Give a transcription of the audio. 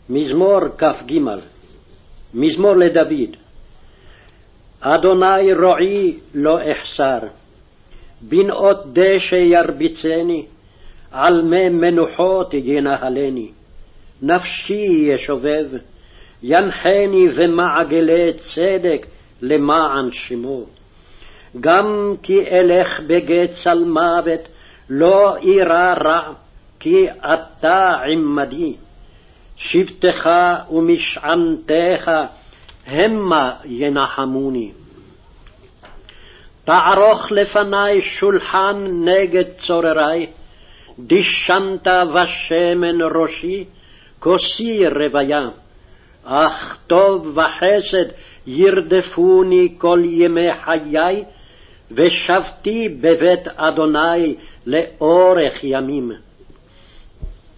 מזמור כ"ג. מזמור לדוד. אדוני רועי לא אחסר, בנאות דשא ירביצני, על מי מנוחות ינהלני. נפשי ישובב, ינחני במעגלי צדק למען שמו. גם כי אלך בגיא צל מוות, לא אירא רע, כי אתה עמדי. שבטך ומשענתך המה ינחמוני. תערוך לפני שולחן נגד צוררי, דשנת בשמן ראשי, כוסי רוויה. אך טוב וחסד ירדפוני כל ימי חיי, ושבתי בבית אדוני לאורך ימים.